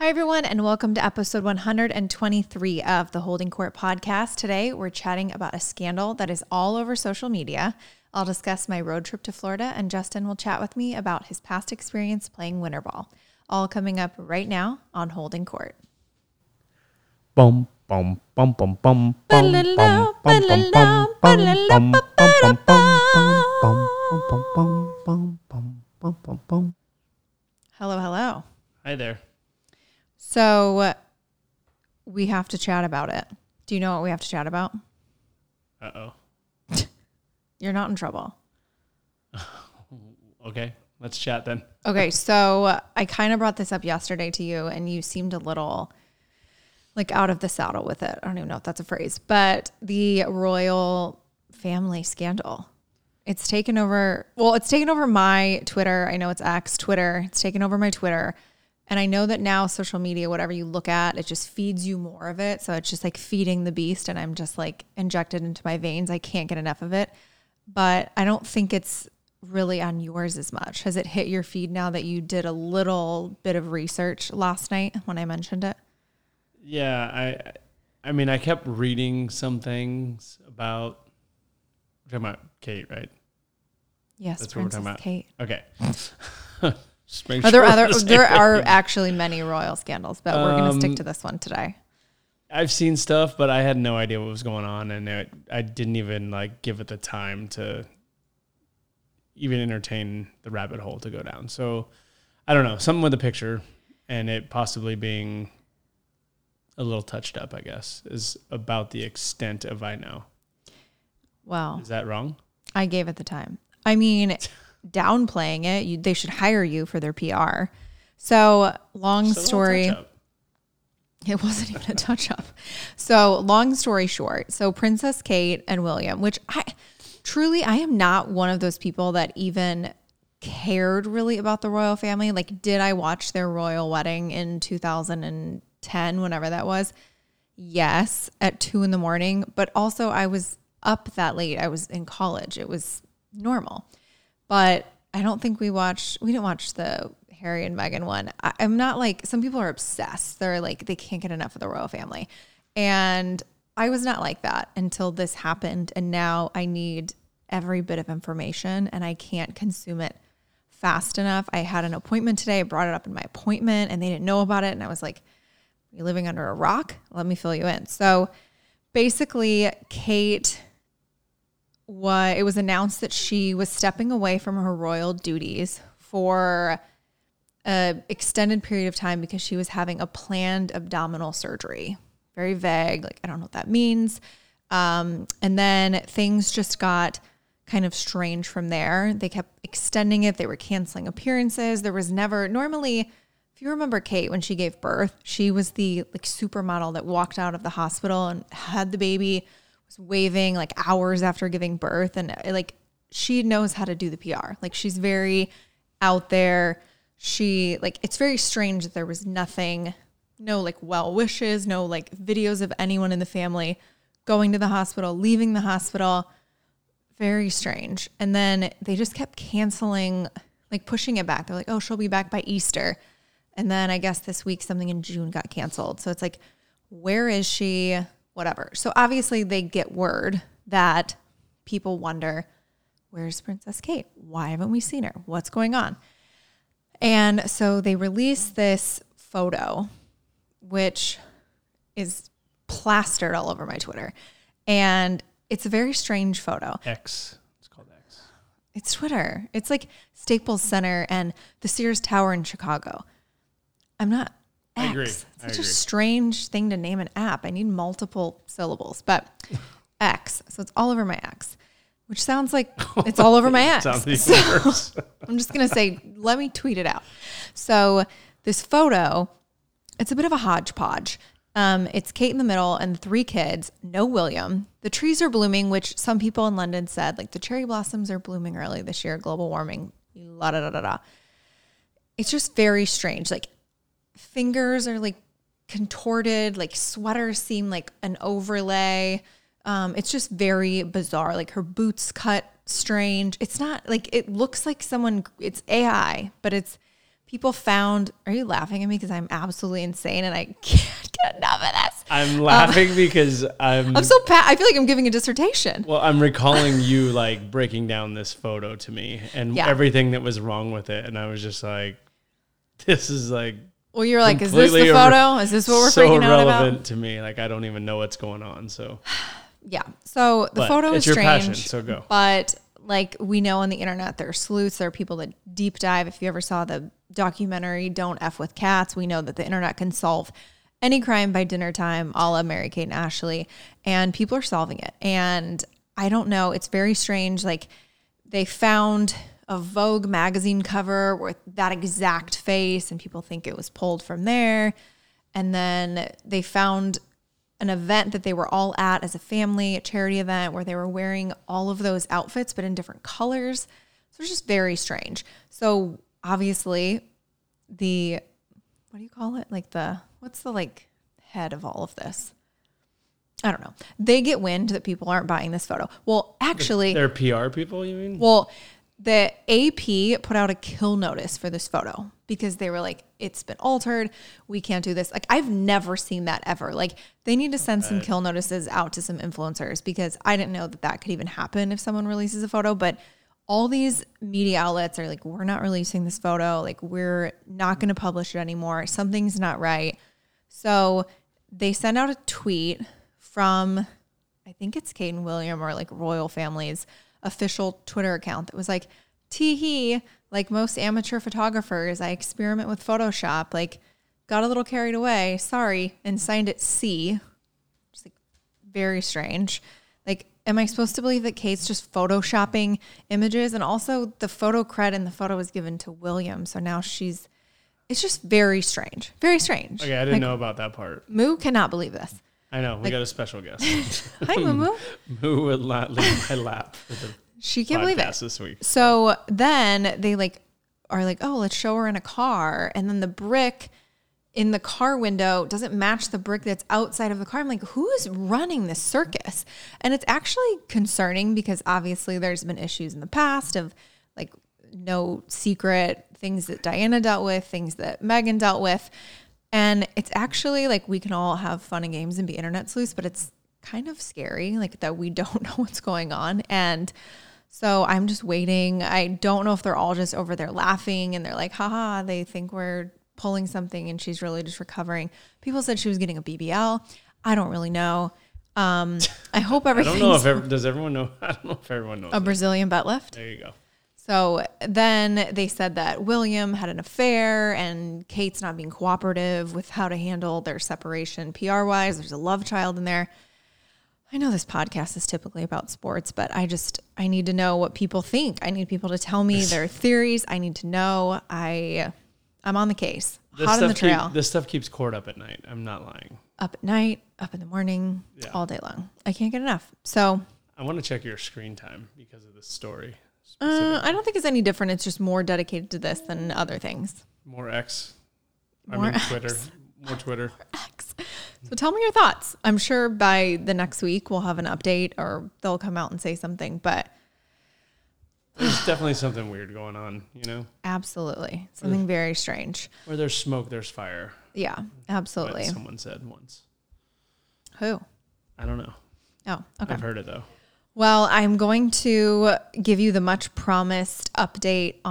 Hi, everyone, and welcome to episode 123 of the Holding Court podcast. Today, we're chatting about a scandal that is all over social media. I'll discuss my road trip to Florida, and Justin will chat with me about his past experience playing winter ball. All coming up right now on Holding Court. Bum bum bum bum bum bum bum bum bum bum bum bum bum bum. Hello, hello. Hi there. So, we have to chat about it. Do you know what we have to chat about? Uh-oh. You're not in trouble. Okay, let's chat then. Okay, so I kind of brought this up yesterday to you, and you seemed a little like out of the saddle with it. I don't even know if that's a phrase, but the royal family scandal. It's taken over my Twitter. I know it's X, Twitter. It's taken over my Twitter. And I know that now social media, whatever you look at, it just feeds you more of it. So it's just like feeding the beast, and I'm just like injected into my veins. I can't get enough of it. But I don't think it's really on yours as much. Has it hit your feed now that you did a little bit of research last night when I mentioned it? Yeah, I mean, I kept reading some things about, we're talking about Kate, right? Yes, That's what we're Princess talking about. Kate. Okay. There are actually many royal scandals, but we're going to stick to this one today. I've seen stuff, but I had no idea what was going on, and I didn't even like give it the time to even entertain the rabbit hole to go down. So I don't know, something with the picture and it possibly being a little touched up, I guess, is about the extent of I know. Well, is that wrong? I gave it the time. I mean, downplaying it, they should hire you for their PR. So long story. It wasn't even a touch up. So long story short. So Princess Kate and William, which I am not one of those people that even cared really about the royal family. Like, did I watch their royal wedding in 2010, whenever that was? Yes, at 2 a.m. But also I was up that late. I was in college. It was normal. But I don't think we didn't watch the Harry and Meghan one. I'm not like, some people are obsessed. They're like, they can't get enough of the royal family. And I was not like that until this happened. And now I need every bit of information, and I can't consume it fast enough. I had an appointment today. I brought it up in my appointment, and they didn't know about it. And I was like, are you living under a rock? Let me fill you in. So basically, Kate, it was announced that she was stepping away from her royal duties for an extended period of time because she was having a planned abdominal surgery. Very vague. Like, I don't know what that means. And then things just got kind of strange from there. They kept extending it. They were canceling appearances. There was never, normally, if you remember Kate, when she gave birth, she was the like supermodel that walked out of the hospital and had the baby, was waving like hours after giving birth. And like, she knows how to do the PR. Like, she's very out there. It's very strange that there was nothing, no like well wishes, no like videos of anyone in the family going to the hospital, leaving the hospital. Very strange. And then they just kept canceling, like pushing it back. They're like, oh, she'll be back by Easter. And then I guess this week something in June got canceled. So it's like, where is she? Whatever. So obviously they get word that people wonder, where's Princess Kate? Why haven't we seen her? What's going on? And so they released this photo, which is plastered all over my Twitter. And it's a very strange photo. X. It's called X. It's Twitter. It's like Staples Center and the Sears Tower in Chicago. I'm not X. I agree. It's such a strange thing to name an app. I need multiple syllables, but X. So it's all over my X, which sounds like it's all over my X. Sounds even worse. I'm just going to say, let me tweet it out. So this photo, it's a bit of a hodgepodge. It's Kate in the middle and 3 kids, no William. The trees are blooming, which some people in London said, like, the cherry blossoms are blooming early this year, global warming, la da da da da. It's just very strange. Like, fingers are like contorted, like sweaters seem like an overlay. It's just very bizarre. Like, her boots cut strange. It's not like, it looks like it's AI, but it's people found, are you laughing at me because I'm absolutely insane and I can't get enough of this? I'm laughing because I feel like I'm giving a dissertation. Well, I'm recalling you like breaking down this photo to me and everything that was wrong with it. And I was just like, this is like, well, you're like, is this the photo? Is this what we're freaking out about? So irrelevant to me. Like, I don't even know what's going on. So, yeah. So the photo is strange. Passion, so go. But like we know on the internet, there are sleuths. There are people that deep dive. If you ever saw the documentary, Don't F with Cats, we know that the internet can solve any crime by dinner time, a la Mary-Kate and Ashley. And people are solving it. And I don't know. It's very strange. Like they found a Vogue magazine cover with that exact face and people think it was pulled from there. And then they found an event that they were all at as a family, a charity event where they were wearing all of those outfits, but in different colors. So it's just very strange. So obviously what do you call it? Like what's the like head of all of this? I don't know. They get wind that people aren't buying this photo. Well, actually, they're PR people, you mean? Well, the AP put out a kill notice for this photo because they were like, it's been altered. We can't do this. Like, I've never seen that ever. Like, they need to send some kill notices out to some influencers because I didn't know that could even happen if someone releases a photo. But all these media outlets are like, we're not releasing this photo. Like, we're not going to publish it anymore. Something's not right. So they send out a tweet from, I think it's Kate and William or like Royal Family's official Twitter account that was like, tee-hee, like most amateur photographers, I experiment with Photoshop, like got a little carried away, sorry, and signed it C. Just like very strange. Like, am I supposed to believe that Kate's just photoshopping images? And also the photo cred in the photo was given to William. So now it's just very strange. Very strange. Okay, I didn't know about that part. Moo cannot believe this. I know. We got a special guest. Hi, Moo. Moo would not leave my lap for the she can't believe it this week. So then they are like, oh, let's show her in a car. And then the brick in the car window doesn't match the brick that's outside of the car. I'm like, who is running this circus? And it's actually concerning because obviously there's been issues in the past of like no secret things that Diana dealt with, things that Megan dealt with. And it's actually like we can all have fun and games and be internet sleuths, but it's kind of scary like that we don't know what's going on. And so I'm just waiting. I don't know if they're all just over there laughing and they're like, haha, they think we're pulling something and she's really just recovering. People said she was getting a BBL. I don't really know. I hope everything. I don't know if does everyone know? I don't know if everyone knows. A Brazilian butt lift. There you go. So then they said that William had an affair and Kate's not being cooperative with how to handle their separation PR-wise. There's a love child in there. I know this podcast is typically about sports, but I need to know what people think. I need people to tell me their theories. I need to know. I'm on the case. Hot on the trail. This stuff keeps Court up at night. I'm not lying. Up at night, up in the morning, all day long. I can't get enough. So I want to check your screen time because of this story. I don't think it's any different. It's just more dedicated to this than other things. More X. Twitter. More Twitter. X. So tell me your thoughts. I'm sure by the next week we'll have an update or they'll come out and say something, but there's definitely something weird going on, you know? Absolutely. Something very strange. Where there's smoke, there's fire. Yeah, absolutely. What someone said once. Who? I don't know. Oh, okay. I've heard it though. Well, I'm going to give you the much promised recap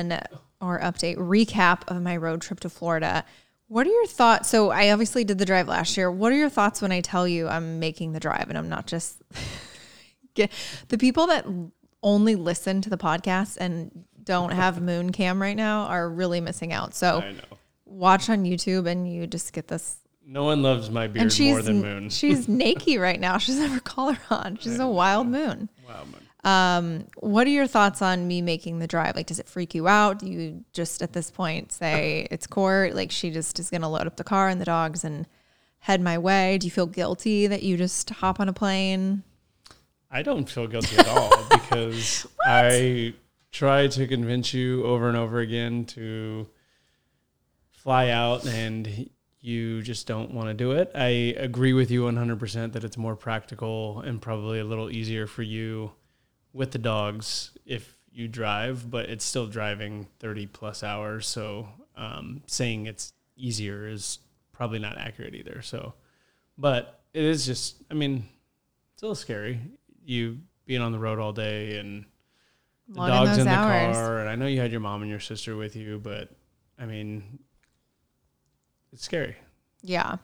of my road trip to Florida. What are your thoughts? So I obviously did the drive last year. What are your thoughts when I tell you I'm making the drive and I'm not just the people that only listen to the podcast and don't have Moon Cam right now are really missing out. So I know. Watch on YouTube and you just get this. No one loves my beard more than Moon. She's naked right now. She doesn't have her collar on. She's a wild moon. Wild moon. What are your thoughts on me making the drive? Like, does it freak you out? Do you just at this point say it's Court? Like, she just is going to load up the car and the dogs and head my way? Do you feel guilty that you just hop on a plane? I don't feel guilty at all because I try to convince you over and over again to fly out and you just don't want to do it. I agree with you 100% that it's more practical and probably a little easier for you with the dogs if you drive, but it's still driving 30 plus hours. So saying it's easier is probably not accurate either. So, but it is just, I mean, it's a little scary. You being on the road all day and the dog's in the car. And I know you had your mom and your sister with you, but I mean, it's scary. Yeah.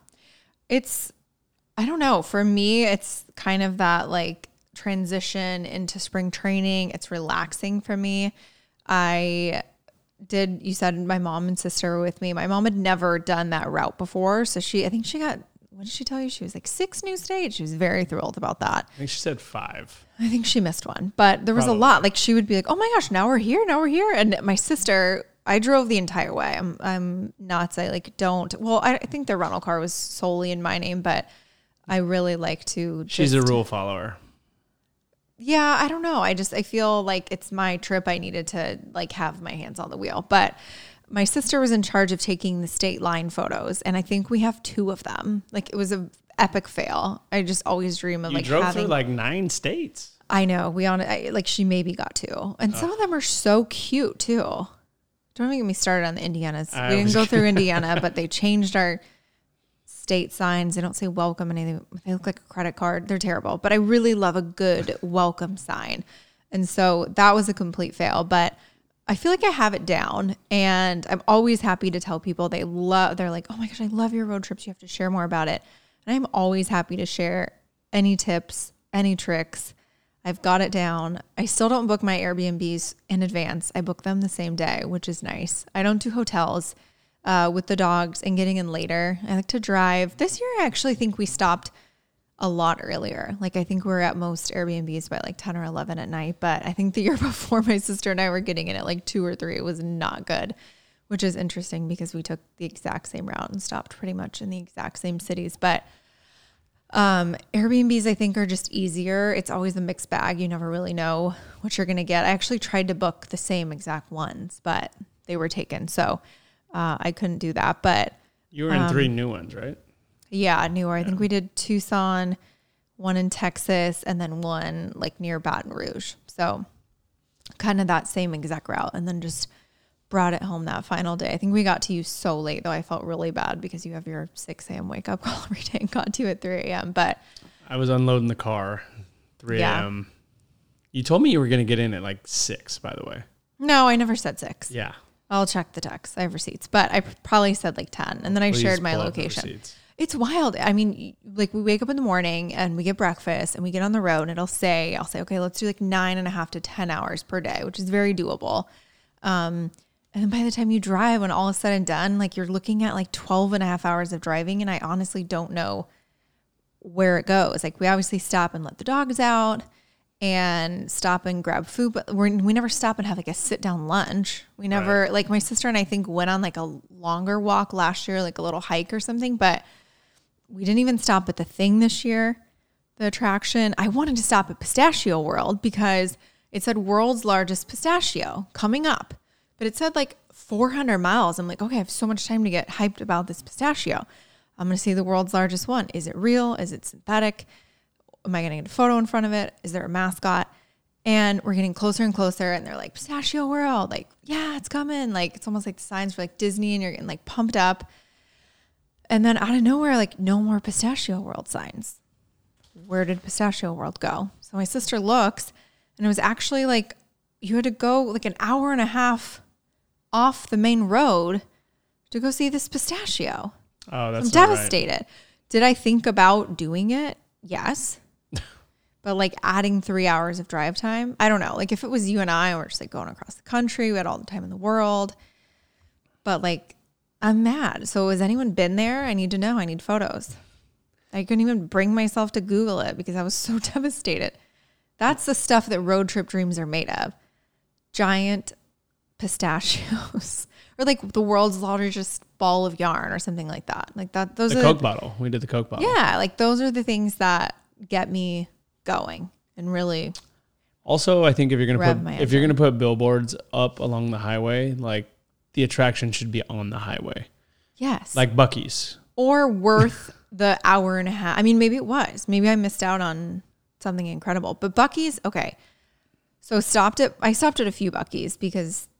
I don't know. For me, it's kind of that like transition into spring training. It's relaxing for me. You said my mom and sister were with me. My mom had never done that route before. So I think she got, what did she tell you? She was like 6 new states. She was very thrilled about that. I think she said 5. I think she missed one, but there was a lot. Like she would be like, oh my gosh, now we're here. And my sister, I drove the entire way. I'm nuts. I I think the rental car was solely in my name, but I really like to. She's a rule follower. Yeah, I don't know. I feel like it's my trip. I needed to like have my hands on the wheel, but my sister was in charge of taking the state line photos, and I think we have 2 of them. Like it was a epic fail. I just always dream of you drove through like 9 states. I know. She maybe got 2, and some of them are so cute too. Don't even get me started on the Indianas. We didn't go through Indiana, but they changed our state signs. They don't say welcome anything. They look like a credit card. They're terrible, but I really love a good welcome sign. And so that was a complete fail, but I feel like I have it down, and I'm always happy to tell people they're like, oh my gosh, I love your road trips. You have to share more about it. And I'm always happy to share any tips, any tricks. I've got it down. I still don't book my Airbnbs in advance. I book them the same day, which is nice. I don't do hotels with the dogs and getting in later. I like to drive. This year, I actually think we stopped a lot earlier. Like I think we're at most Airbnbs by like 10 or 11 at night. But I think the year before, my sister and I were getting in at like 2 or 3. It was not good, which is interesting because we took the exact same route and stopped pretty much in the exact same cities. But Airbnbs, I think, are just easier. It's always a mixed bag. You never really know what you're going to get. I actually tried to book the same exact ones, but they were taken. So I couldn't do that. But you were in 3 new ones, right? Yeah, newer. I think we did Tucson, one in Texas, and then one like near Baton Rouge. So kind of that same exact route, and then just brought it home that final day. I think we got to you so late, though. I felt really bad because you have your 6 a.m. wake up call every day and got to you at 3 a.m. But I was unloading the car 3 a.m. You told me you were going to get in at like 6, by the way. No, I never said 6. Yeah. I'll check the text. I have receipts, but I probably said like 10, and then I shared my location. It's wild. I mean, like we wake up in the morning and we get breakfast and we get on the road, and I'll say, okay, let's do like 9.5 to 10 hours per day, which is very doable. And then by the time you drive, when all is said and done, like you're looking at like 12.5 hours of driving. And I honestly don't know where it goes. Like we obviously stop and let the dogs out and stop and grab food, but we never stop and have like a sit down lunch. We never, like my sister and I think went on like a longer walk last year, like a little hike or something, but we didn't even stop at the thing this year, the attraction. I wanted to stop at Pistachio World because it said world's largest pistachio coming up, but it said like 400 miles. I'm like, okay, I have so much time to get hyped about this pistachio. I'm going to see the world's largest one. Is it real? Is it synthetic? Am I going to get a photo in front of it? Is there a mascot? And we're getting closer and closer, and they're like, Pistachio World. Like, yeah, it's coming. Like, it's almost like the signs for like Disney, and you're getting like pumped up. And then out of nowhere, like no more Pistachio World signs. Where did Pistachio World go? So my sister looks, and it was actually like you had to go like an hour and a half off the main road to go see this pistachio. Oh, that's I'm devastated. Right. Did I think about doing it? Yes. But like adding 3 hours of drive time, I don't know. Like if it was you and I were just like going across the country, we had all the time in the world. But like I'm mad. So has anyone been there? I need to know. I need photos. I couldn't even bring myself to Google it because I was so devastated. That's the stuff that road trip dreams are made of. Giant pistachios. Or like the world's largest ball of yarn or something like that. Like that. Those the are Coke bottle. We did the Coke bottle. Yeah. Like those are the things that get me going and really. Also, I think if you're going to put billboards up along the highway, like the attraction should be on the highway. Yes. Like Buc-ee's. Or worth the hour and a half. I mean, maybe it was. Maybe I missed out on something incredible. But Buc-ee's, okay. So I stopped at a few Buc-ee's because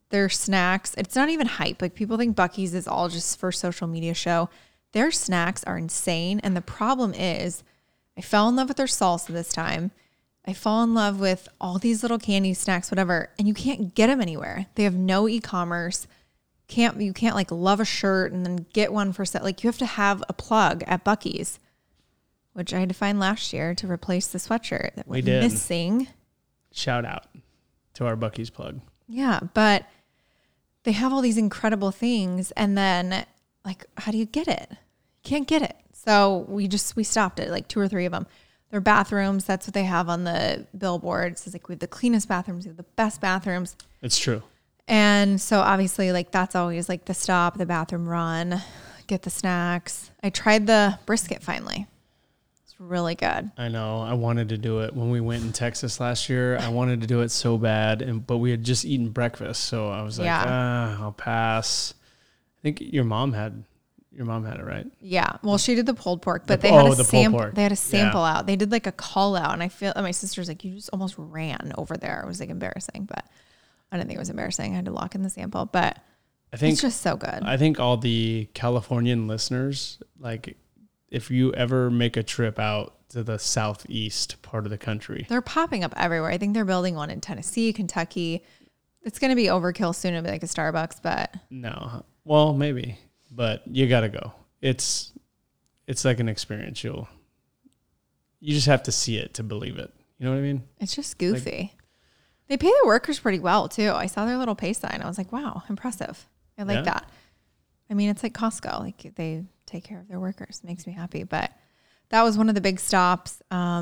their snacks, it's not even hype. Like people think Buc-ee's is all just for social media show. Their snacks are insane. And the problem is I fell in love with their salsa this time. I fall in love with all these little candy snacks, whatever, and you can't get them anywhere. They have no e-commerce. You can't like love a shirt and then get one for set. Like you have to have a plug at Buc-ee's, which I had to find last year to replace the sweatshirt that was missing. Shout out to our Buc-ee's plug. Yeah, but they have all these incredible things, and then like, how do you get it? You can't get it. So we stopped it, like 2 or 3 of them. Their bathrooms, that's what they have on the billboards. It's like we have the cleanest bathrooms, we have the best bathrooms. It's true. And so obviously like that's always like the stop, the bathroom run, get the snacks. I tried the brisket finally. It's really good. I know. I wanted to do it when we went in Texas last year. I wanted to do it so bad, but we had just eaten breakfast. So I was like, I'll pass. I think your mom had it, right? Yeah. Well, she did the pulled pork, but they had a sample. They had a sample Yeah. out. They did like a call out, and I feel my sister's like, you just almost ran over there. It was like embarrassing, but I didn't think it was embarrassing. I had to lock in the sample, but I think it's just so good. I think all the Californian listeners, like if you ever make a trip out to the southeast part of the country, they're popping up everywhere. I think they're building one in Tennessee, Kentucky. It's going to be overkill soon. It'll be like a Starbucks, but no, well, maybe, but you got to go. It's like an experience. You just have to see it to believe it. You know what I mean? It's just goofy. They pay their workers pretty well too. I saw their little pay sign. I was like, wow, impressive. I like that. I mean, it's like Costco. Like they take care of their workers. It makes me happy. But that was one of the big stops.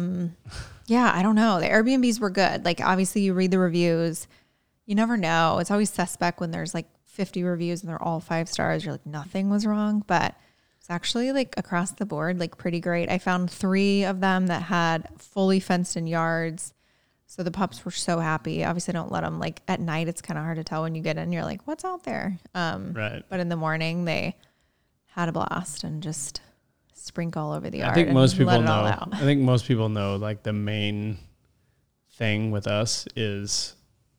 Yeah, I don't know. The Airbnbs were good. Like obviously you read the reviews. You never know. It's always suspect when there's like 50 reviews and they're all 5 stars. You're like, nothing was wrong. But it's actually like across the board, like pretty great. I found 3 of them that had fully fenced in yards. So the pups were so happy. Obviously, don't let them, like, at night, it's kind of hard to tell when you get in. You're like, what's out there? Right. But in the morning, they had a blast and just sprinkle all over the yard. I think most people know. I think most people know, like, the main thing with us is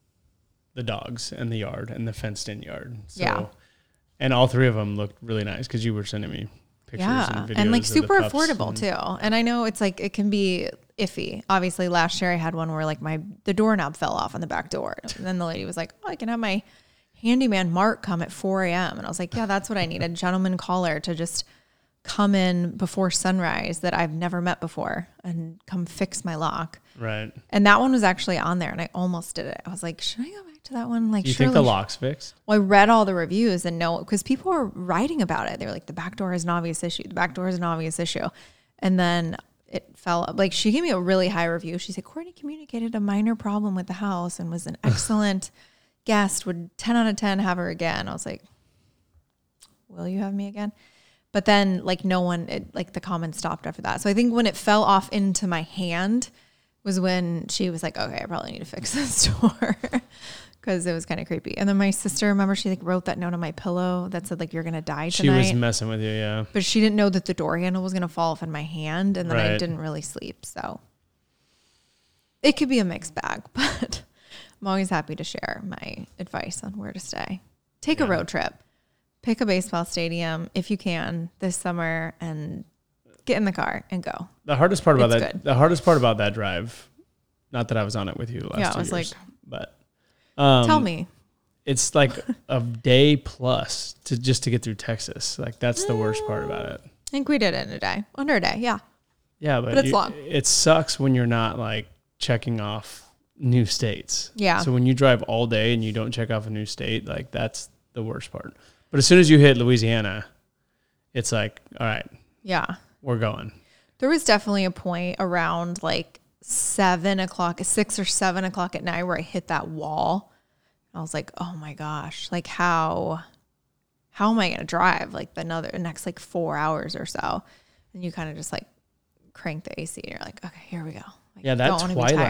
the dogs and the yard and the fenced-in yard. So, yeah. And all 3 of them looked really nice because you were sending me pictures and videos. And, like, super affordable, too. And I know it's, like, it can be iffy. Obviously last year I had one where like the doorknob fell off on the back door, and then the lady was like, oh, I can have my handyman Mark come at 4 a.m. and I was like, yeah, that's what I need, a gentleman caller to just come in before sunrise that I've never met before and come fix my lock. Right. And that one was actually on there and I almost did it. I was like, should I go back to that one? Like, do you think the lock's fixed? Well, I read all the reviews and no, because people were writing about it. They were like, the back door is an obvious issue. The back door is an obvious issue. And then it fell up. Like she gave me a really high review. She said, Courtney communicated a minor problem with the house and was an excellent guest. Would 10 out of 10 have her again? I was like, will you have me again? But then like no one, like the comments stopped after that. So I think when it fell off into my hand was when she was like, okay, I probably need to fix this door. Because it was kind of creepy. And then my sister, remember, she like wrote that note on my pillow that said like, you're going to die tonight. She was messing with you, yeah. But she didn't know that the door handle was going to fall off in my hand. And then I didn't really sleep. So it could be a mixed bag. But I'm always happy to share my advice on where to stay. Take a road trip. Pick a baseball stadium if you can this summer and get in the car and go. The hardest part about that drive, not that I was on it with you last 2 years. Yeah, I was like, but... tell me. It's like a day plus to get through Texas. Like that's the worst part about it. I think we did it in a day. Under a day, yeah. Yeah, but it's long. It sucks when you're not like checking off new states. Yeah. So when you drive all day and you don't check off a new state, like that's the worst part. But as soon as you hit Louisiana, it's like, all right. Yeah. We're going. There was definitely a point around like 6 or 7 o'clock at night where I hit that wall. I was like, oh my gosh, like how am I going to drive like the next like 4 hours or so? And you kind of just like crank the AC and you're like, okay, here we go. Like, yeah, that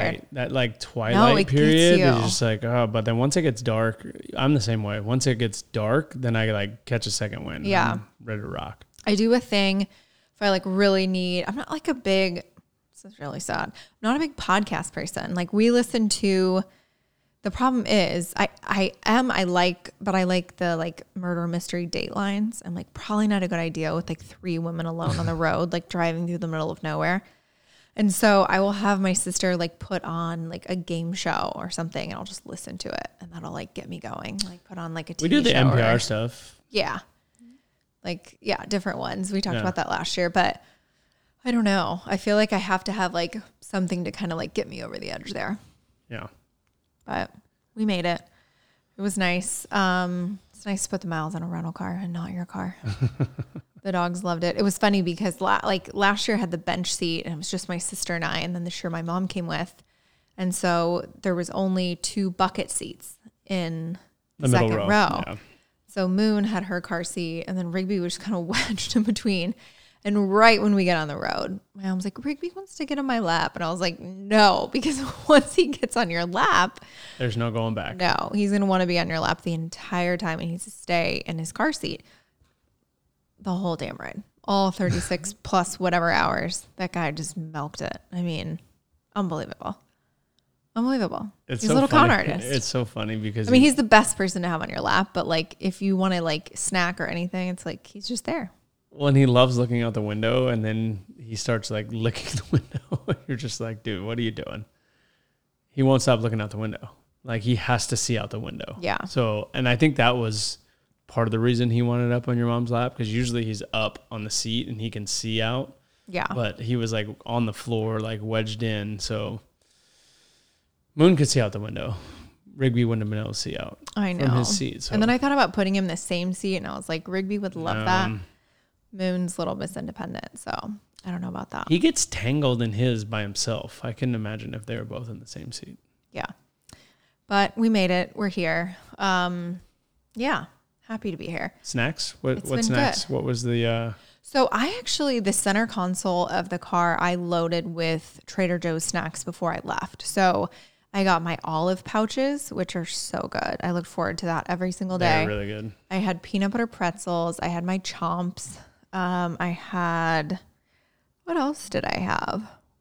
twilight period is just like, oh, but then once it gets dark, I'm the same way. Once it gets dark, then I like catch a second wind. Yeah. I'm ready to rock. I do a thing if I like really need, I'm not like a big, this is really sad, I'm not a big podcast person. Like we listen to The problem is I like the like murder mystery Datelines. I'm like, probably not a good idea with like 3 women alone on the road, like driving through the middle of nowhere. And so I will have my sister like put on like a game show or something, and I'll just listen to it, and that'll like get me going. Like put on like a TV show. We do the NPR stuff. Yeah. Like, yeah, different ones. We talked about that last year, but I don't know. I feel like I have to have like something to kind of like get me over the edge there. Yeah. But we made it. It was nice. It's nice to put the miles on a rental car and not your car. The dogs loved it. It was funny because last year I had the bench seat, and it was just my sister and I. And then this year my mom came with. And so there was only 2 bucket seats in the second row. Yeah. So Moon had her car seat, and then Rigby was kind of wedged in between. And right when we get on the road, my mom's like, Rigby wants to get on my lap. And I was like, no, because once he gets on your lap, there's no going back. No, he's going to want to be on your lap the entire time, and he needs to stay in his car seat the whole damn ride. All 36 plus whatever hours. That guy just milked it. I mean, unbelievable. Unbelievable. He's a little con artist. It's so funny because he's the best person to have on your lap, but like if you want to like snack or anything, it's like he's just there. Well, and he loves looking out the window, and then he starts like licking the window. You're just like, dude, what are you doing? He won't stop looking out the window. Like he has to see out the window. Yeah. So, and I think that was part of the reason he wanted up on your mom's lap, because usually he's up on the seat and he can see out. Yeah. But he was like on the floor, like wedged in. So Moon could see out the window. Rigby wouldn't have been able to see out. I know. From his seat. So. And then I thought about putting him in the same seat, and I was like, Rigby would love that. Moon's a little Miss Independent, so I don't know about that. He gets tangled in his by himself. I couldn't imagine if they were both in the same seat. Yeah. But we made it. We're here. Yeah. Happy to be here. Snacks? What's next? Good. What was the... So the center console of the car, I loaded with Trader Joe's snacks before I left. So I got my olive pouches, which are so good. I look forward to that every single day. They're really good. I had peanut butter pretzels. I had my Chomps. I had, what else did I have?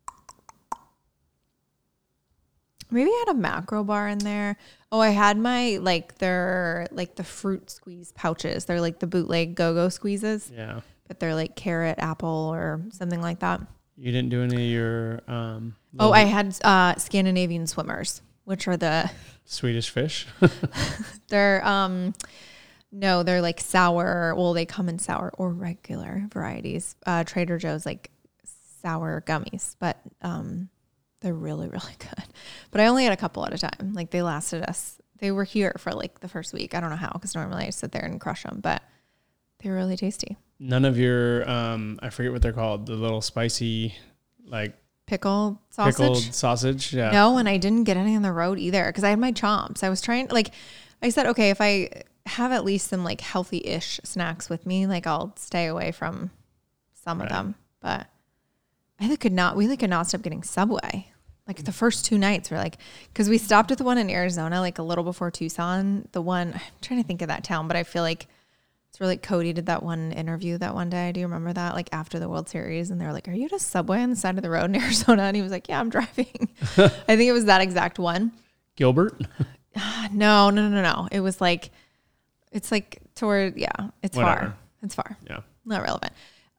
Maybe I had a macro bar in there. Oh, I had my, they're like the fruit squeeze pouches. They're like the bootleg go-go squeezes. Yeah. But they're like carrot, apple, or something like that. You didn't do any of your... I had Scandinavian swimmers, which are the... Swedish fish? They're... No, they're like sour. Well, they come in sour or regular varieties. Trader Joe's like sour gummies, but they're really, really good. But I only had a couple at a time. Like they lasted us. They were here for like the first week. I don't know how, because normally I sit there and crush them, but they were really tasty. None of your, I forget what they're called, the little spicy, like pickled sausage. Yeah. No, and I didn't get any on the road either because I had my Chomps. I was trying, I said, okay, if I have at least some like healthy-ish snacks with me, like I'll stay away from some of them. But we could not stop getting Subway. Like the first 2 nights we're like, because we stopped at the one in Arizona, like a little before Tucson. The one, I'm trying to think of that town, but I feel like it's really, Cody did that one interview that one day. Do you remember that? Like after the World Series, and they were like, are you at a Subway on the side of the road in Arizona? And he was like, yeah, I'm driving. I think it was that exact one. Gilbert? No. It was like, it's like toward, it's Whatever. far. It's far. Yeah. Not relevant.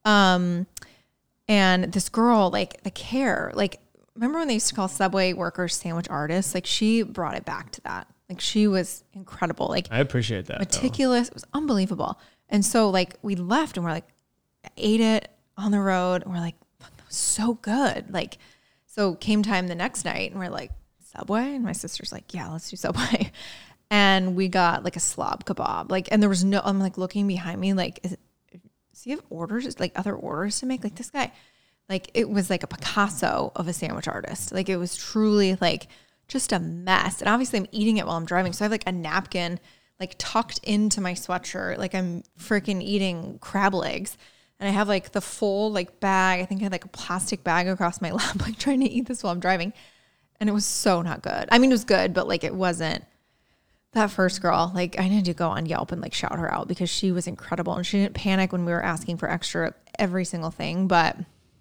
And this girl, like the care, like, remember when they used to call Subway workers sandwich artists? Like she brought it back to that. Like she was incredible. Like I appreciate that. Meticulous. Though. It was unbelievable. And so like we left and we're like, ate it on the road. And we're like, fuck, that was so good. Like, so came time the next night and we're like, Subway? And my sister's like, yeah, let's do Subway. And we got like a slob kebab. Like, and there was no, I'm like looking behind me, like, does he have orders, like other orders to make? Like this guy, like it was like a Picasso of a sandwich artist. Like it was truly like just a mess. And obviously I'm eating it while I'm driving. So I have like a napkin like tucked into my sweatshirt. Like I'm freaking eating crab legs. And I have like the full like bag. I think I had like a plastic bag across my lap, like trying to eat this while I'm driving. And it was so not good. I mean, it was good, but like it wasn't. That first girl, like I need to go on Yelp and like shout her out because she was incredible. And she didn't panic when we were asking for extra every single thing, but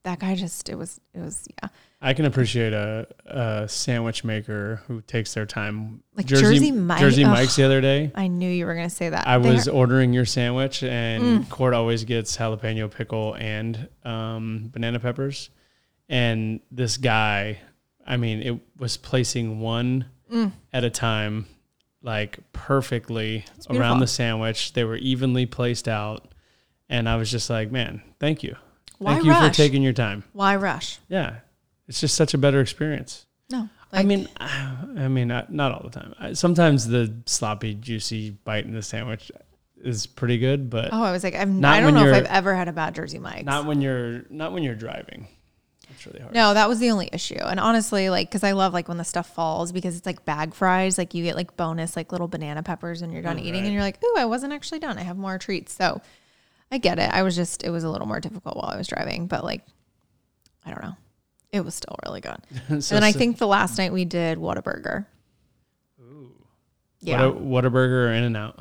that guy just, it was, yeah. I can appreciate a sandwich maker who takes their time. Like Jersey Mike's the other day. I knew you were going to say that. I was ordering your sandwich, and Cord always gets jalapeno pickle and banana peppers. And this guy, I mean, it was placing one at a time, like perfectly around the sandwich. They were evenly placed out. And I was just like, man, thank you. Thank you for taking your time. Why rush? Yeah. It's just such a better experience. No. I mean, not all the time. Sometimes the sloppy, juicy bite in the sandwich is pretty good, but I was like, I don't know if I've ever had a bad Jersey Mike's. Not when you're driving. It's really hard. No, that was the only issue. And honestly, like, because I love like when the stuff falls, because it's like bag fries, like you get like bonus like little banana peppers when you're done eating, and you're like, ooh, I wasn't actually done. I have more treats. So I get it. It was a little more difficult while I was driving, but like, I don't know. It was still really good. And I think the last night we did Whataburger. Ooh. Yeah. Whataburger or In-N-Out?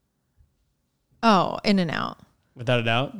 Oh, In-N-Out. Without a doubt?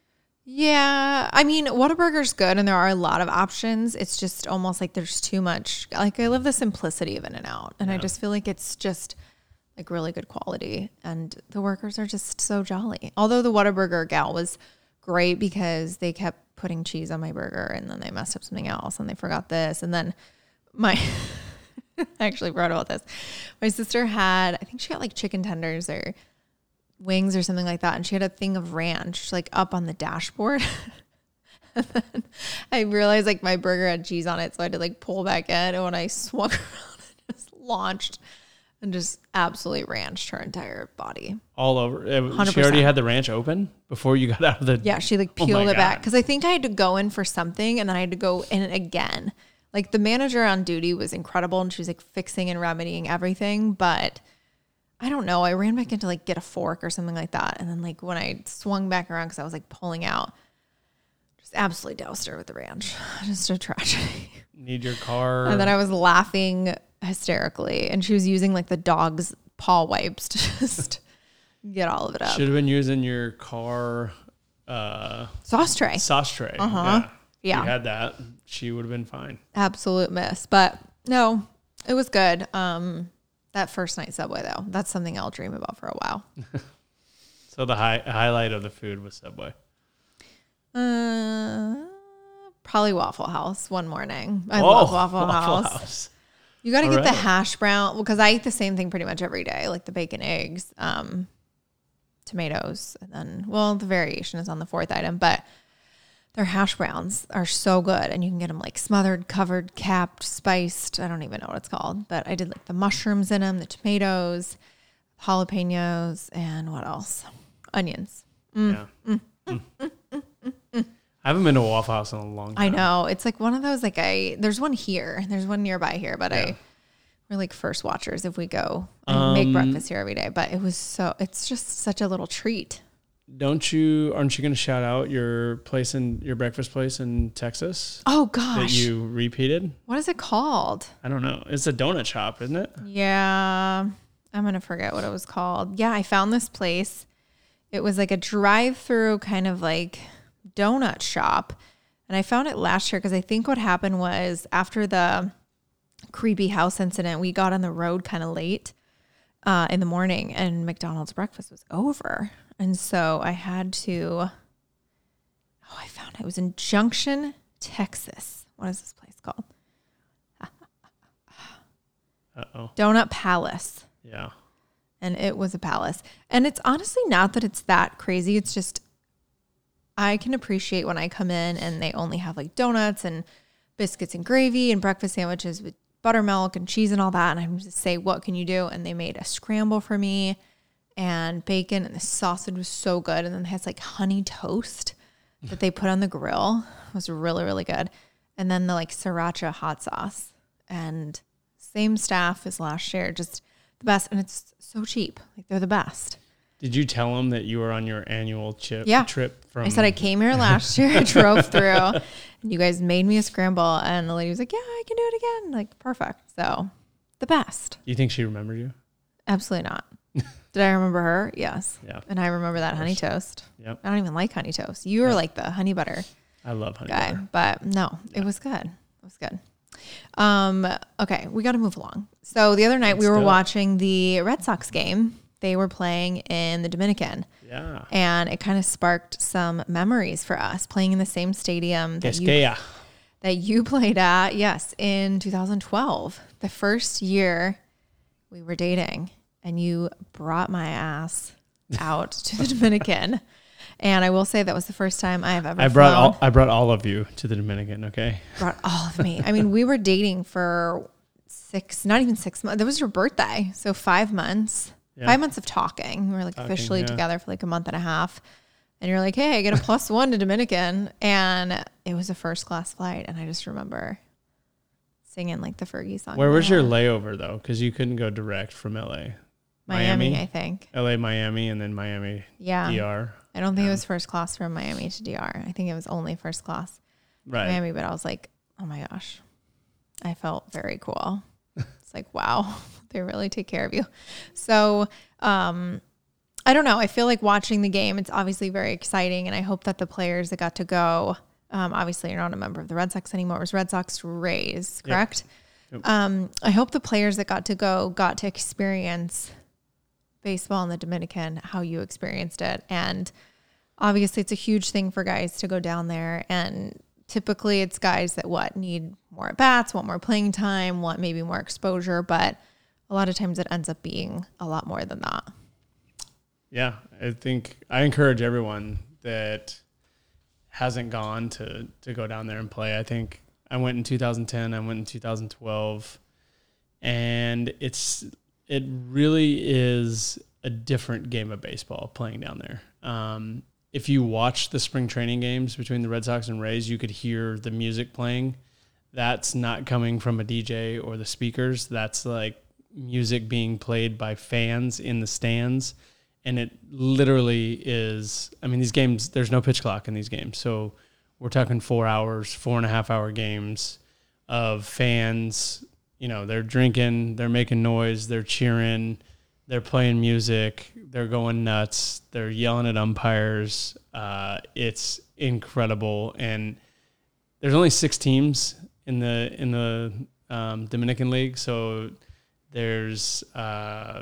Yeah. I mean, Whataburger's good and there are a lot of options. It's just almost like there's too much. Like I love the simplicity of In-N-Out. And I just feel like it's just like really good quality. And the workers are just so jolly. Although the Whataburger gal was great because they kept putting cheese on my burger and then they messed up something else and they forgot this. And then I actually forgot about this. My sister I think she got like chicken tenders or wings or something like that. And she had a thing of ranch like up on the dashboard. And then I realized like my burger had cheese on it. So I had to like pull back in. And when I swung around, it just launched and just absolutely ranched her entire body. All over. 100%. She already had the ranch open before you got out of the... Yeah, she like peeled it back. Because I think I had to go in for something and then I had to go in again. Like the manager on duty was incredible and she was like fixing and remedying everything. But I don't know. I ran back in to like get a fork or something like that. And then like when I swung back around because I was like pulling out, just absolutely doused her with the ranch. Just a tragedy. Need your car. And then I was laughing hysterically and she was using like the dog's paw wipes to just get all of it up. Should have been using your car sauce tray. Yeah. Yeah. If you had that, she would have been fine. Absolute miss. But no, it was good. That first night Subway though, that's something I'll dream about for a while. So the highlight of the food was Subway. Probably Waffle House one morning. I love Waffle House. You got to get the hash brown because I eat the same thing pretty much every day, like the bacon, eggs, tomatoes, and then, well, the variation is on the fourth item, but their hash browns are so good. And you can get them like smothered, covered, capped, spiced. I don't even know what it's called, but I did like the mushrooms in them, the tomatoes, jalapenos, and what else? Onions. Yeah. I haven't been to a Waffle House in a long time. I know. It's like one of those, like there's one here. There's one nearby here, but we're like first watchers if we go. I make breakfast here every day, but it's just such a little treat. Aren't you going to shout out your breakfast place in Texas? Oh gosh. That you repeated? What is it called? I don't know. It's a donut shop, isn't it? Yeah. I'm going to forget what it was called. Yeah. I found this place. It was like a drive-through kind of like donut shop. And I found it last year because I think what happened was after the creepy house incident, we got on the road kind of late in the morning and McDonald's breakfast was over. And so I had to, I found it. It was in Junction, Texas. What is this place called? Uh-oh. Donut Palace. Yeah. And it was a palace. And it's honestly not that it's that crazy. It's just, I can appreciate when I come in and they only have like donuts and biscuits and gravy and breakfast sandwiches with buttermilk and cheese and all that. And I'm just say, what can you do? And they made a scramble for me and bacon, and the sausage was so good. And then it has like honey toast that they put on the grill. It was really, really good. And then the like sriracha hot sauce and same staff as last year, just the best. And it's so cheap. Like they're the best. Did you tell them that you were on your annual trip from? I said I came here last year. I drove through and you guys made me a scramble. And the lady was like, yeah, I can do it again. Like perfect. So the best. You think she remembered you? Absolutely not. Did I remember her? Yes. Yeah. And I remember that honey toast. Yep. I don't even like honey toast. You were like the honey butter. I love honey guy, butter. but no, it was good. It was good. Okay, we got to move along. So the other night we were watching the Red Sox game. They were playing in the Dominican. Yeah. And it kind of sparked some memories for us playing in the same stadium that you played at. Yes, in 2012, the first year we were dating, and you brought my ass out to the Dominican. And I will say that was the first time I have ever I brought all of you to the Dominican, okay? Brought all of me. I mean, we were dating for not even 6 months. That was your birthday. So 5 months. Yeah. 5 months of talking. We were officially together for a month and a half. And you're like, hey, I get a +1 to Dominican. And it was a first class flight. And I just remember singing the Fergie song. Where was your layover though? Because you couldn't go direct from LA. Miami, I think. LA, Miami, and then Miami, DR. I don't think it was first class from Miami to DR. I think it was only first class Miami. But I was like, oh my gosh, I felt very cool. It's wow, they really take care of you. So I don't know. I feel like watching the game, it's obviously very exciting. And I hope that the players that got to go, obviously you're not a member of the Red Sox anymore. It was Red Sox Rays, correct? Yep. I hope the players that got to go got to experience baseball in the Dominican, how you experienced it. And obviously it's a huge thing for guys to go down there. And typically it's guys that need more at bats, want more playing time, want maybe more exposure. But a lot of times it ends up being a lot more than that. Yeah, I think I encourage everyone that hasn't gone to go down there and play. I think I went in 2010, I went in 2012, and it really is a different game of baseball playing down there. If you watch the spring training games between the Red Sox and Rays, you could hear the music playing. That's not coming from a DJ or the speakers. That's music being played by fans in the stands. And it literally is, these games, there's no pitch clock in these games. So we're talking 4 hours, 4.5 hour games of fans. They're drinking, they're making noise, they're cheering, they're playing music, they're going nuts, they're yelling at umpires. It's incredible. And there's only 6 teams in the Dominican League. So there's, I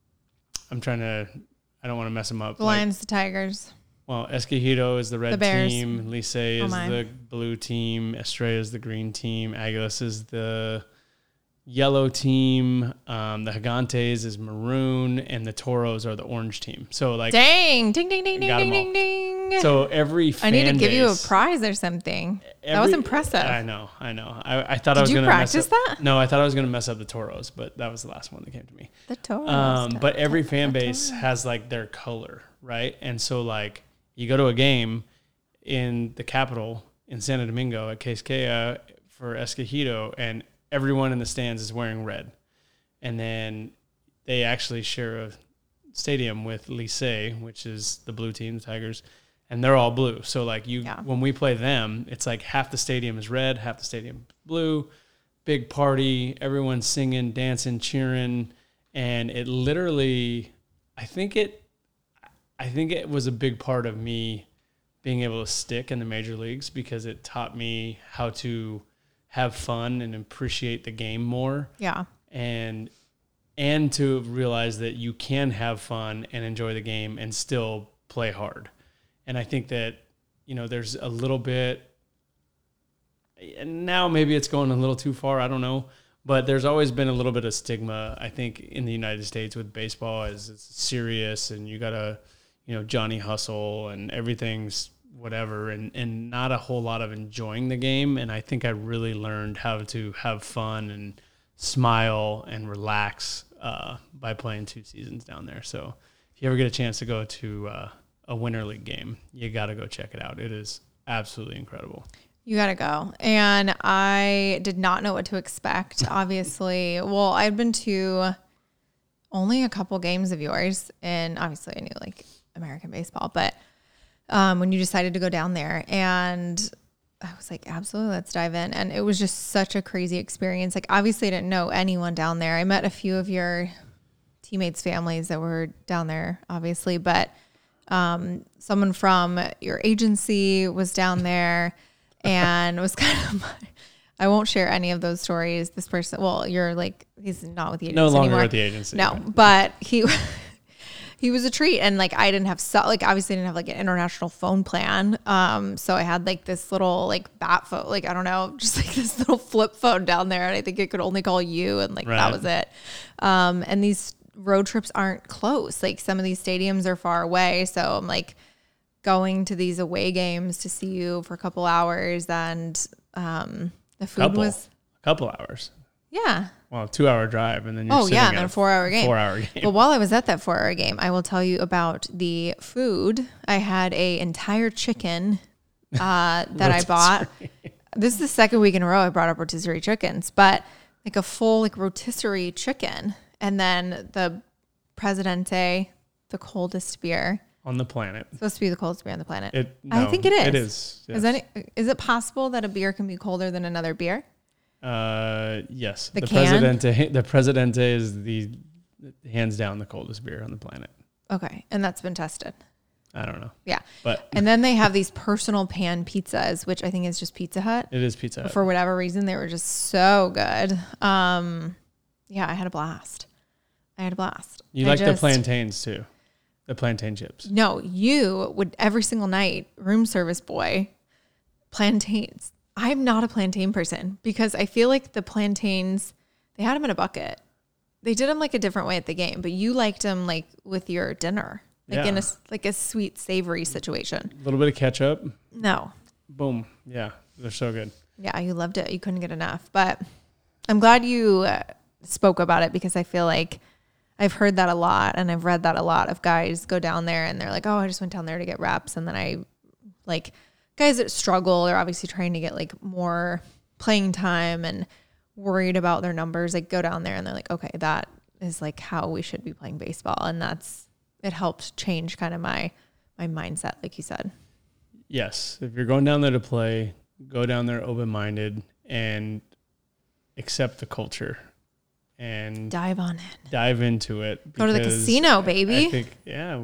don't want to mess them up. The Lions, the Tigers. Well, Escogido is the red team. Licey is the blue team. Estrella is the green team. Águilas is the yellow team. The Gigantes is maroon, and the Toros are the orange team. So dang, ding, ding, ding, ding, ding, ding, ding. So every fan I need to give you a prize or something. That was impressive. I know. I thought I was going to practice that? No, I thought I was going to mess up the Toros, but that was the last one that came to me. The Toros. But every fan base has their color, right? And so you go to a game in the capital in Santo Domingo at Quisqueya for Escogido, and everyone in the stands is wearing red. And then they actually share a stadium with Licey, which is the blue team, the Tigers, and they're all blue. So when we play them, it's half the stadium is red, half the stadium is blue. Big party, everyone's singing, dancing, cheering, and it literally, I think it was a big part of me being able to stick in the major leagues because it taught me how to have fun and appreciate the game more. Yeah. And to realize that you can have fun and enjoy the game and still play hard. And I think that, there's a little bit, and now maybe it's going a little too far, I don't know, but there's always been a little bit of stigma, I think, in the United States with baseball as it's serious and you got to, Johnny hustle and everything's whatever, and not a whole lot of enjoying the game. And I think I really learned how to have fun and smile and relax by playing 2 seasons down there. So if you ever get a chance to go to a Winter League game, you got to go check it out. It is absolutely incredible. You got to go. And I did not know what to expect, obviously. Well, I'd been to only a couple games of yours, and obviously I knew American baseball, but when you decided to go down there, and I was like, absolutely, let's dive in. And it was just such a crazy experience. Obviously I didn't know anyone down there. I met a few of your teammates' families that were down there, obviously, but someone from your agency was down there. and it was kind of I won't share any of those stories. This person, well, you're like, he's not with the agency no longer anymore. with the agency. No, but he was a treat. And like, I didn't have, obviously didn't have like an international phone plan. So I had like this little like bat phone, like, I don't know, just like this little flip phone down there. And I think it could only call you. And like, that was it. And these road trips aren't close. Like some of these stadiums are far away. So I'm like going to these away games to see you for a couple hours. And, the food was a couple hours. Yeah. Well, 2 hour drive, and then you're sitting and then a 4 hour game. 4 hour game. But while I was at that 4 hour game, I will tell you about the food. I had a entire chicken that I bought. This is the second week in a row I brought up rotisserie chickens, but like a full like rotisserie chicken, and then the Presidente, the coldest beer on the planet. It's supposed to be the coldest beer on the planet. I think it is. It is. Yes. Is it possible that a beer can be colder than another beer? Yes. The Presidente is the hands down the coldest beer on the planet. Okay, and that's been tested. I don't know. Yeah, but and then they have these personal pan pizzas, which I think is just Pizza Hut. It is Pizza Hut. For whatever reason, they were just so good. Yeah, I had a blast. You like the plantains too. The plantain chips. No, you would every single night, room service boy, plantains. I'm not a plantain person because I feel like the plantains, they had them in a bucket. They did them like a different way at the game, but you liked them like with your dinner, like in a sweet, savory situation. A little bit of ketchup. No. Boom. Yeah, they're so good. Yeah, you loved it. You couldn't get enough. But I'm glad you spoke about it because I feel like I've heard that a lot and I've read that a lot of guys go down there and they're like, oh, I just went down there to get reps. And then I like guys that struggle are obviously trying to get like more playing time and worried about their numbers. Like go down there and they're like, okay, that is like how we should be playing baseball. And it helped change kind of my mindset, like you said. Yes. If you're going down there to play, go down there open-minded and accept the culture. And dive on it. Dive into it. Go to the casino, baby. I think,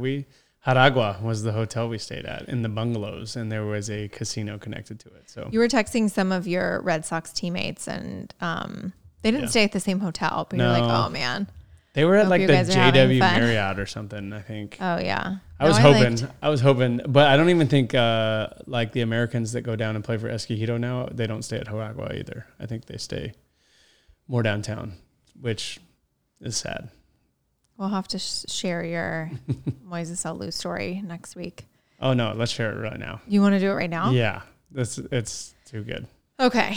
Jaragua was the hotel we stayed at in the bungalows, and there was a casino connected to it. So you were texting some of your Red Sox teammates, and they didn't stay at the same hotel, but you're like, oh man. They were at like the JW Marriott or something, I think. Oh yeah. I was hoping, but I don't even think like the Americans that go down and play for Escogido now, they don't stay at Jaragua either. I think they stay more downtown, which is sad. We'll have to share your Moises Alou story next week. Oh no, let's share it right now. You want to do it right now? Yeah, it's too good. Okay.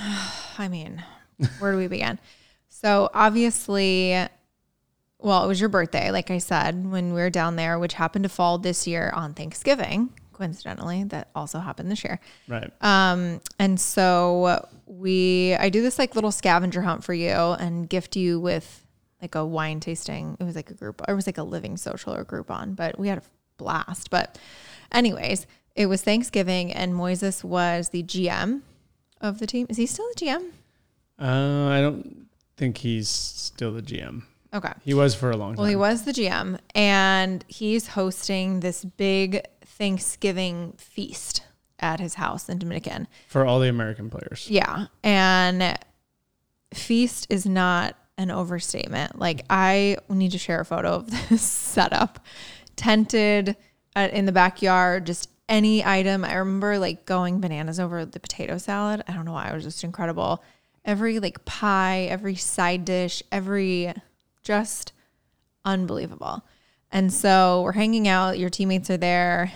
I mean, where do we begin? So obviously, well, it was your birthday, like I said, when we were down there, which happened to fall this year on Thanksgiving. Coincidentally, that also happened this year. Right. And so I do this like little scavenger hunt for you and gift you with like a wine tasting. It was like a living social or Groupon, but we had a blast. But anyways, it was Thanksgiving and Moises was the GM of the team. Is he still the GM? I don't think he's still the GM. Okay. He was for a long time. Well, he was the GM and he's hosting this big Thanksgiving feast at his house in Dominican. For all the American players. Yeah. And feast is not an overstatement. Like I need to share a photo of this setup. Tented in the backyard, just any item. I remember like going bananas over the potato salad. I don't know why. It was just incredible. Every like pie, every side dish, just unbelievable. And so we're hanging out. Your teammates are there.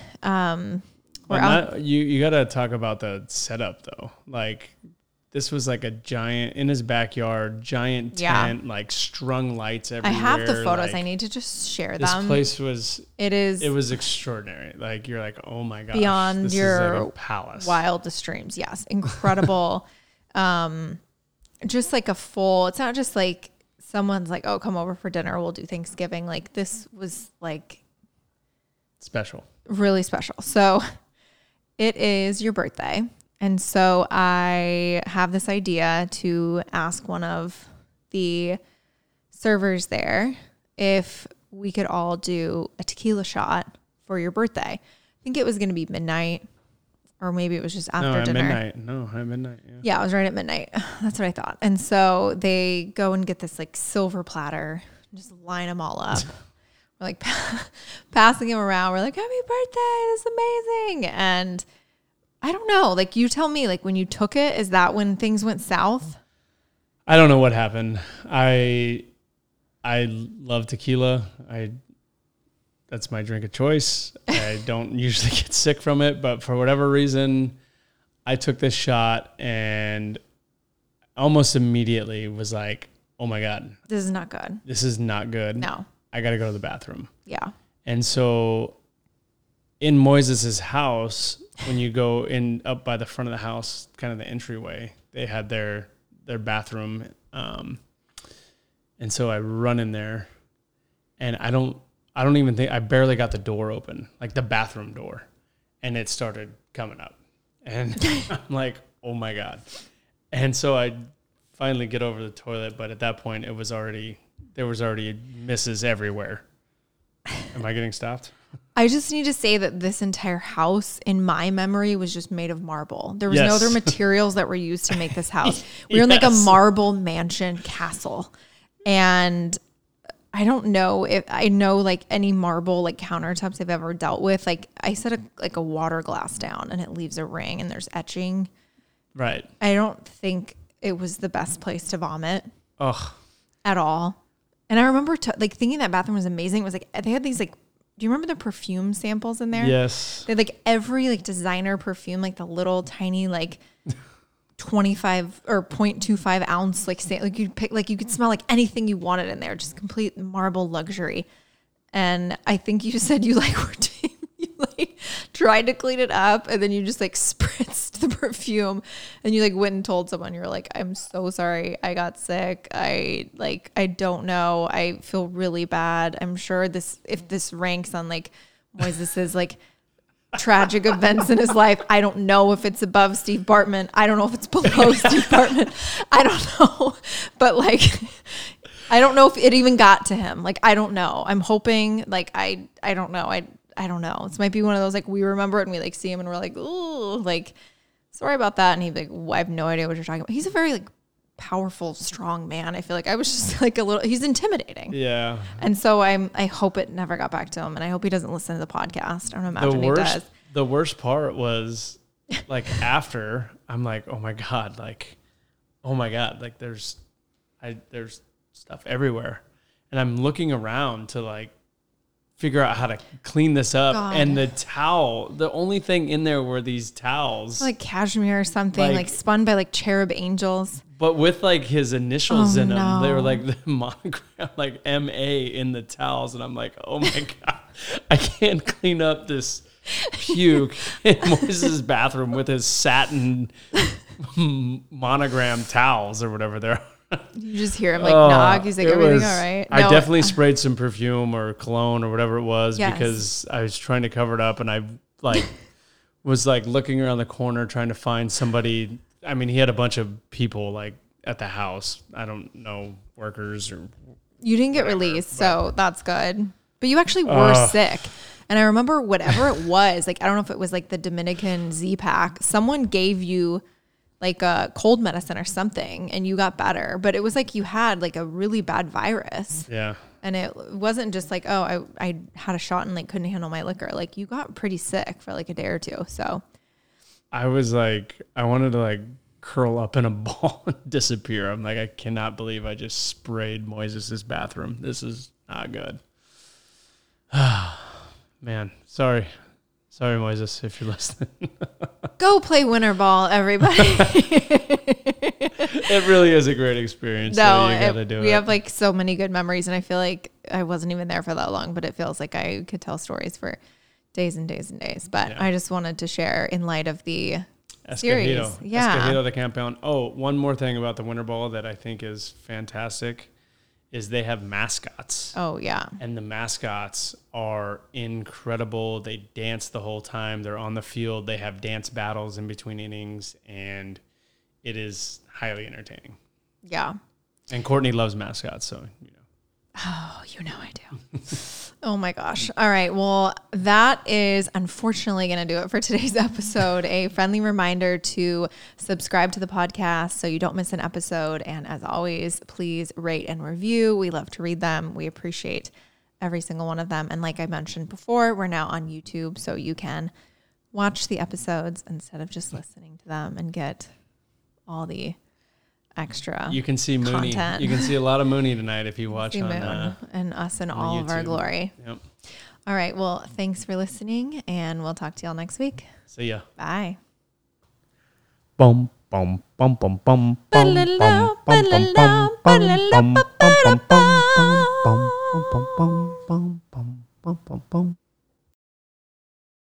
You got to talk about the setup though. Like this was like a giant in his backyard, giant tent, like strung lights everywhere. I have the photos. Like, I need to just share them. This place was. It was extraordinary. Like you're like, oh my gosh, beyond this your is like a palace. Wildest dreams. Yes, incredible. Just like a full. It's not just like someone's like, oh, come over for dinner. We'll do Thanksgiving. Like this was like special, really special. So it is your birthday. And so I have this idea to ask one of the servers there if we could all do a tequila shot for your birthday. I think it was going to be midnight or maybe it was just after at dinner. Midnight. No, at midnight. Yeah, it was right at midnight. That's what I thought. And so they go and get this like silver platter, just line them all up. We're like passing him around. We're like, happy birthday. This is amazing. And I don't know. Like, you tell me, like, when you took it, is that when things went south? I don't know what happened. I love tequila. That's my drink of choice. I don't usually get sick from it, but for whatever reason, I took this shot and almost immediately was like, oh my God. This is not good. This is not good. No. I got to go to the bathroom. Yeah. And so in Moises' house, when you go in up by the front of the house, kind of the entryway, they had their bathroom. And so I run in there and I don't even think, I barely got the door open, like the bathroom door, and it started coming up. And I'm like, oh my God. And so I finally get over the toilet, but at that point there was already misses everywhere. Am I getting stopped? I just need to say that this entire house in my memory was just made of marble. There was no other materials that were used to make this house. We were in like a marble mansion castle. And I don't know if I know like any marble like countertops I've ever dealt with. Like I set a water glass down and it leaves a ring and there's etching. Right. I don't think it was the best place to vomit. Ugh. At all. And I remember like thinking that bathroom was amazing. It was like, they had these like, do you remember the perfume samples in there? Yes. They had like every like designer perfume, like the little tiny like 25 or 0.25 ounce like you'd pick, like you could smell like anything you wanted in there, just complete marble luxury. And I think you said you like were you like tried to clean it up and then you just like spritzed the perfume and you like went and told someone. You're like, I'm so sorry, I got sick. I don't know, I feel really bad. I'm sure if this ranks on like Moises' like tragic events in his life, I don't know if it's above Steve Bartman. I don't know if it's below Steve Bartman. I don't know. But like, I don't know if it even got to him. Like, I don't know. I'm hoping, like, I don't know. I don't know. This might be one of those, like, we remember it and we like see him and we're like, ooh, like, sorry about that. And he'd be like, well, I have no idea what you're talking about. He's a very like powerful, strong man. I feel like I was just like he's intimidating. Yeah. And so I hope it never got back to him, and I hope he doesn't listen to the podcast. I don't imagine he does. The worst part was like after I'm like, oh my God, like there's stuff everywhere. And I'm looking around to like figure out how to clean this up. God. And the only thing in there were these towels. Like cashmere or something, like spun by like cherub angels. But with like his initials in them, they were like the monogram, like M.A. in the towels. And I'm like, oh my God, I can't clean up this puke in Moises' bathroom with his satin monogram towels or whatever they're. You just hear him like knock. He's like, everything all right? No, I definitely sprayed some perfume or cologne or whatever it was because I was trying to cover it up, and I like was like looking around the corner trying to find somebody. I mean, he had a bunch of people like at the house. I don't know, workers or. You didn't get released, so that's good. But you actually were sick. And I remember whatever it was, like, I don't know if it was like the Dominican Z-Pack. Someone gave you like a cold medicine or something and you got better. But it was like you had like a really bad virus. Yeah. And it wasn't just like, oh, I had a shot and like couldn't handle my liquor. Like you got pretty sick for like a day or two. So I was like, I wanted to like curl up in a ball and disappear. I'm like, I cannot believe I just sprayed Moises' bathroom. This is not good. Man, sorry. Sorry, Moises, if you're listening. Go play winter ball, everybody. It really is a great experience. No, so you gotta do we have like so many good memories, and I feel like I wasn't even there for that long, but it feels like I could tell stories for days and days and days. But I just wanted to share in light of the series. Escogido, the Campeón. Oh, one more thing about the winter ball that I think is fantastic is they have mascots. Oh, yeah. And the mascots are incredible. They dance the whole time. They're on the field. They have dance battles in between innings, and it is highly entertaining. Yeah. And Courtney loves mascots, so, you know. Oh, you know I do. Oh my gosh. All right. Well, that is unfortunately going to do it for today's episode. A friendly reminder to subscribe to the podcast so you don't miss an episode. And as always, please rate and review. We love to read them. We appreciate every single one of them. And like I mentioned before, we're now on YouTube, so you can watch the episodes instead of just listening to them and get all the extra You can see Mooney. content. You can see a lot of Mooney tonight if you watch See on Moon and us in all YouTube. of our glory. Yep. All right. Well, thanks for listening, and we'll talk to y'all next week. See ya. Bye. Bum bum bum bum bum bum bum bum bum bum bum bum bum bum bum bum bum bum.